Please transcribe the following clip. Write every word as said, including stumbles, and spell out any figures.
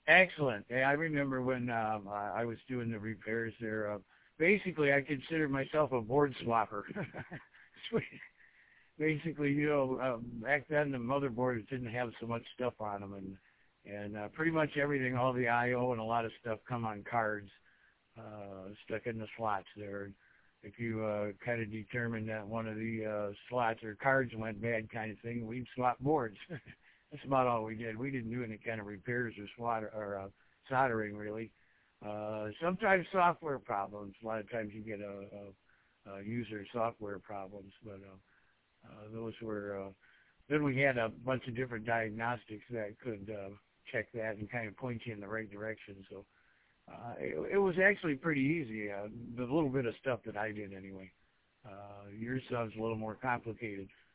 Excellent. Yeah, I remember when um, I I was doing the repairs there. Uh, basically, I considered myself a board swapper. Basically, you know, um, back then the motherboards didn't have so much stuff on them, and and uh, pretty much everything, all the I O and a lot of stuff come on cards, uh, stuck in the slots there. If you uh, kind of determined that one of the uh, slots or cards went bad kind of thing, we'd swap boards. That's about all we did. We didn't do any kind of repairs or slaughter, or uh, soldering, really. Uh, sometimes software problems. A lot of times you get a, a, a user software problems, but uh, uh, those were. Uh, then we had a bunch of different diagnostics that could uh, check that and kind of point you in the right direction. So uh, it, it was actually pretty easy. Uh, the little bit of stuff that I did anyway. Uh, yours sounds a little more complicated.